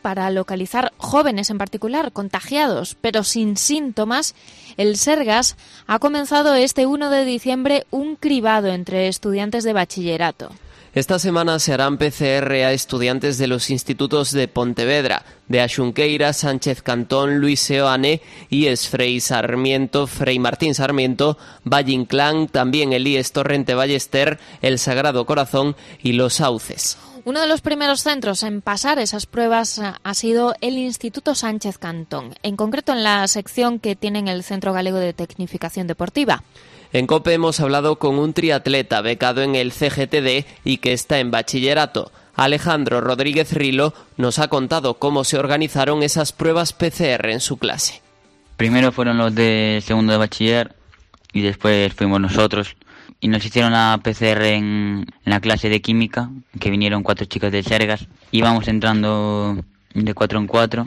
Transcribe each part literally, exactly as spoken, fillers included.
para localizar jóvenes en particular contagiados, pero sin síntomas, el Sergas ha comenzado este uno de diciembre un cribado entre estudiantes de bachillerato. Esta semana se harán P C R a estudiantes de los institutos de Pontevedra, de Axunqueira, Sánchez Cantón, Luis Seoane, I E S Frei Sarmiento, Frei Martín Sarmiento, Valle Inclán, también el I E S Torrente Ballester, el Sagrado Corazón y Los Sauces. Uno de los primeros centros en pasar esas pruebas ha sido el Instituto Sánchez Cantón, en concreto en la sección que tiene en el Centro Galego de Tecnificación Deportiva. En COPE hemos hablado con un triatleta becado en el C G T D y que está en bachillerato. Alejandro Rodríguez Rilo nos ha contado cómo se organizaron esas pruebas P C R en su clase. Primero fueron los de segundo de bachiller y después fuimos nosotros. Y nos hicieron la P C R en la clase de química, que vinieron cuatro chicas de Sergas. Íbamos entrando de cuatro en cuatro.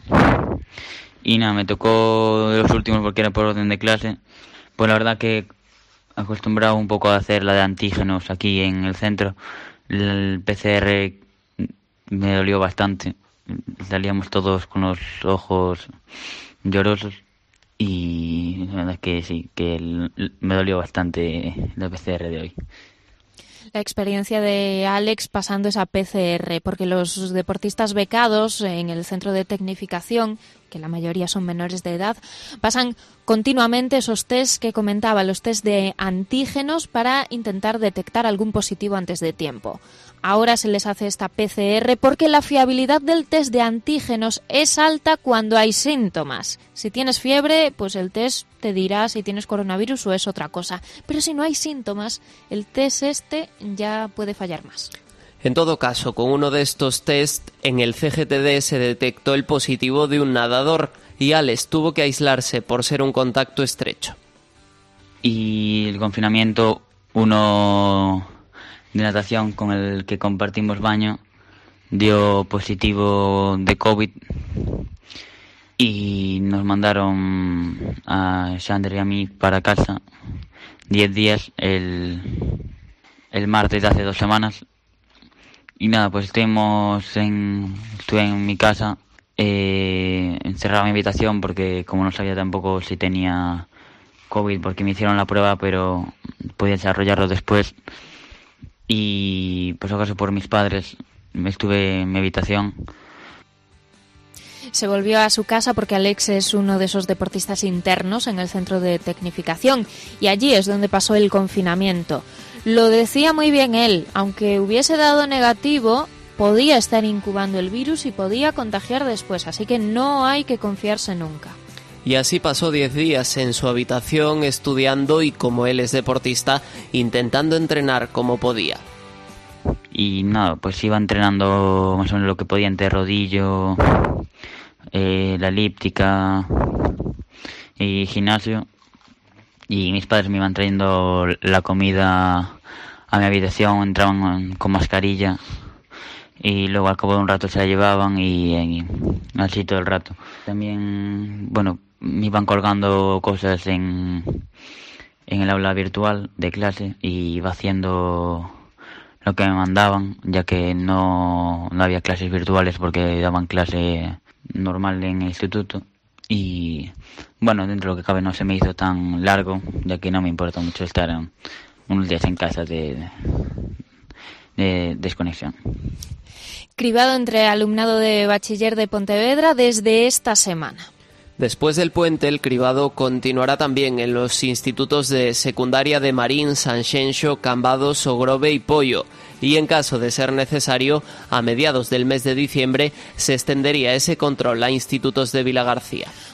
Y nada, me tocó de los últimos porque era por orden de clase. Pues la verdad que acostumbrado un poco a hacer la de antígenos aquí en el centro. El P C R me dolió bastante. Salíamos todos con los ojos llorosos. Y la verdad que sí, que el, me dolió bastante la P C R de hoy. La experiencia de Alex pasando esa P C R, porque los deportistas becados en el centro de tecnificación, que la mayoría son menores de edad, pasan continuamente esos test que comentaba, los test de antígenos para intentar detectar algún positivo antes de tiempo. Ahora se les hace esta P C R porque la fiabilidad del test de antígenos es alta cuando hay síntomas. Si tienes fiebre, pues el test te dirá si tienes coronavirus o es otra cosa. Pero si no hay síntomas, el test este ya puede fallar más. En todo caso, con uno de estos test, en el C G T D se detectó el positivo de un nadador y Alex tuvo que aislarse por ser un contacto estrecho. Y el confinamiento, uno de natación con el que compartimos baño, dio positivo de COVID y nos mandaron a Xander y a mí para casa diez días el, el martes de hace dos semanas. Y nada, pues estuvimos en, estuve en mi casa, eh, encerrado en mi habitación porque como no sabía tampoco si tenía COVID porque me hicieron la prueba, pero podía desarrollarlo después. Y pues acaso por mis padres estuve en mi habitación. Se volvió a su casa porque Alex es uno de esos deportistas internos en el centro de tecnificación y allí es donde pasó el confinamiento. Lo decía muy bien él, aunque hubiese dado negativo, podía estar incubando el virus y podía contagiar después, así que no hay que confiarse nunca. Y así pasó diez días en su habitación estudiando y, como él es deportista, intentando entrenar como podía. Y nada, pues iba entrenando más o menos lo que podía entre rodillo, eh, la elíptica y gimnasio. Y mis padres me iban trayendo la comida a mi habitación, entraban con mascarilla y luego al cabo de un rato se la llevaban y, y así todo el rato. También, bueno, me iban colgando cosas en, en el aula virtual de clase y iba haciendo lo que me mandaban, ya que no, no había clases virtuales porque daban clase normal en el instituto. Y bueno, dentro de lo que cabe no se me hizo tan largo, ya que no me importa mucho estar en, unos días en casa de, de, de desconexión. Cribado entre alumnado de bachiller de Pontevedra desde esta semana. Después del puente, el cribado continuará también en los institutos de secundaria de Marín, Sanxenxo, Cambados, Sogrove y Pollo. Y en caso de ser necesario, a mediados del mes de diciembre se extendería ese control a institutos de Vilagarcía.